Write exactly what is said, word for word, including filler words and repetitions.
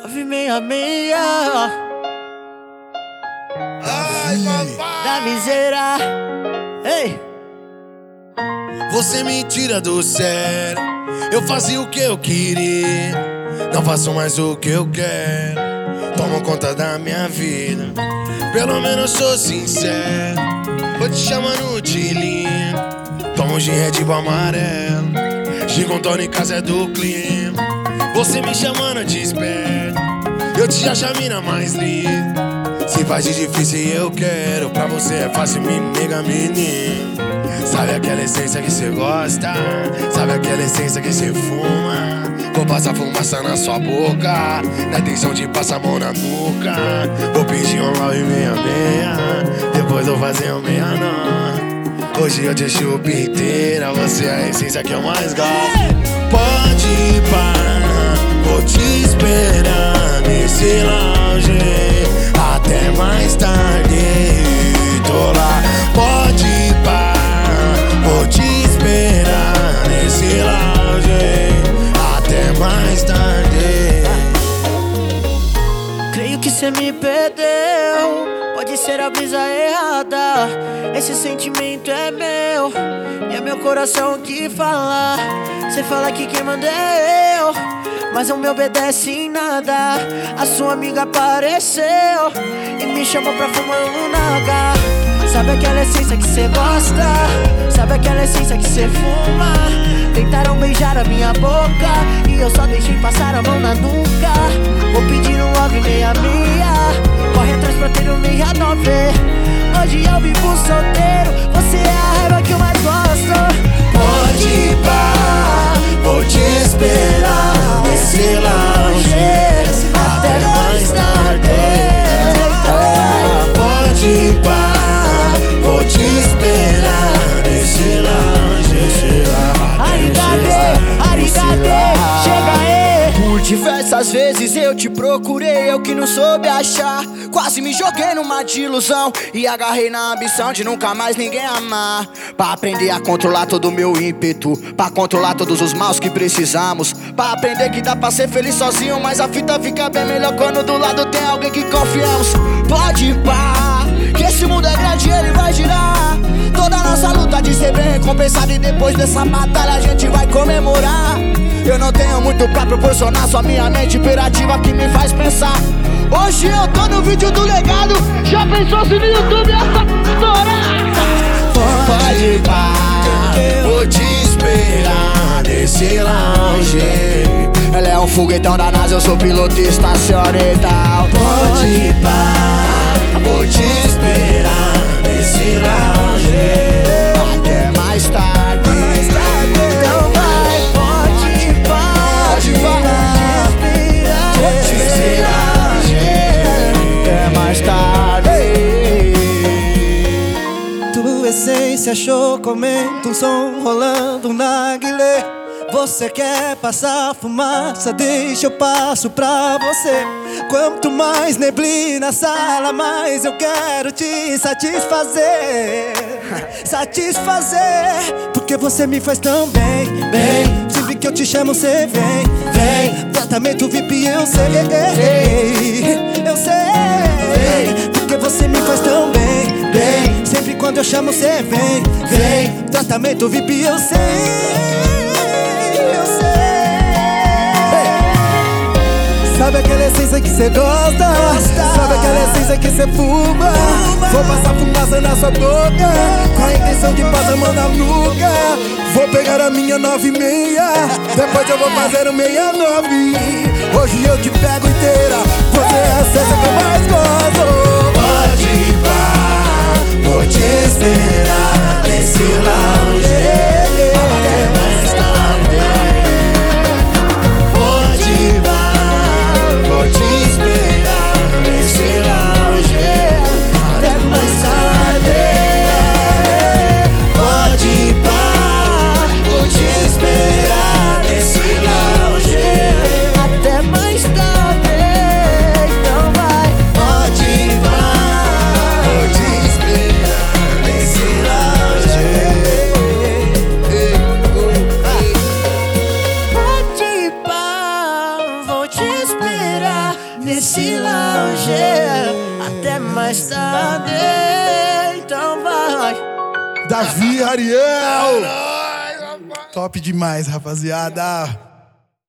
nove meia meia. Ai, papai. Da miséria. Ei. Você me tira do sério. Eu fazia o que eu queria, não faço mais o que eu quero. Tomo conta da minha vida. Pelo menos sou sincero. Vou te chamando de lindo. Tomo de Red Bull amarelo. Gin tônica é do clima. Você me chamando de esperto. Eu te acho a mina mais linda. Se faz de difícil e eu quero, pra você é fácil, me nega, menino. Sabe aquela essência que cê gosta? Sabe aquela essência que cê fuma? Vou passar fumaça na sua boca, na intenção de passar a mão na nuca. Vou pedir um nove meia meia, depois vou fazer um meia nove. Hoje eu te chupo inteira, você é a essência que eu mais gosto. Pode ir parar, vou te esperar nesse lounge até mais tarde, tô lá. Pode ir parar, vou te esperar nesse lounge até mais tarde. Creio que cê me perdeu, pode ser a brisa errada. Esse sentimento é meu, e é meu coração que fala. Cê fala que quem manda é eu, mas não me obedece em nada. A sua amiga apareceu e me chamou pra fumar um naga. Sabe aquela essência que cê gosta? Sabe aquela essência que cê fuma? Tentaram beijar a minha boca e eu só deixei passar a mão na nuca. Vou pedir um nove meia meia, corre atrás pra ter um meia nove. Hoje eu vivo solteiro, você é a raiva que eu mais gosto. Pode ir pá, vou te esperar nesse lounge até mais tarde. Pode ir pá, vou te esperar nesse lounge Arigade, arigade, chega aí. Por diversas vezes eu te procurei, eu que não soube achar. Quase me joguei numa de ilusão e agarrei na ambição de nunca mais ninguém amar. Pra aprender a controlar todo o meu ímpeto, pra controlar todos os maus que precisamos, pra aprender que dá pra ser feliz sozinho, mas a fita fica bem melhor quando do lado tem alguém que confiamos. Pode ir pá, que esse mundo é grande e ele vai girar. Toda a nossa luta de ser bem recompensada, e depois dessa batalha a gente vai comemorar. Eu não tenho muito pra proporcionar, só minha mente imperativa que me faz pensar. Hoje eu tô no vídeo do legado, já pensou se no YouTube essa estourar? Pode ir pá, vou te esperar nesse lounge. Ela é um foguetão da NASA, eu sou piloto estacionetal. Pode ir pá, vou te esperar nesse lounge até mais tarde. Então vai, pode ir pá, Pode falar, vou te esperar até mais tarde. Tua essência, show, comenta um som rolando na guilê. Você quer passar fumaça, deixa eu passo pra você. Quanto mais neblina a sala, mais eu quero te satisfazer. Satisfazer, porque você me faz tão bem, bem. Sempre que eu te chamo cê vem, vem. Tratamento V I P eu sei, eu sei. Porque você me faz tão bem, bem. Sempre quando eu chamo cê vem, vem. Tratamento V I P eu sei. Sabe aquela essência que cê gosta? Sabe aquela essência que cê fuma? Vou passar fumaça na sua boca, com a intenção de passar a mão na nuca. Vou pegar a minha nove e meia, depois eu vou fazer o meia nove. Hoje eu te pego inteira, você é a essência que eu mais gosto. Pode ir pá, vou te esperar nesse lounge até mais tarde. Pode ir pá, vou te esperar nesse lounge até mais tarde. Pode ir pá, vou te esperar nesse lounge até mais tarde. Então vai, pode nesse lounge até mais tarde. Então vai. Davi Ariel. Top demais, rapaziada.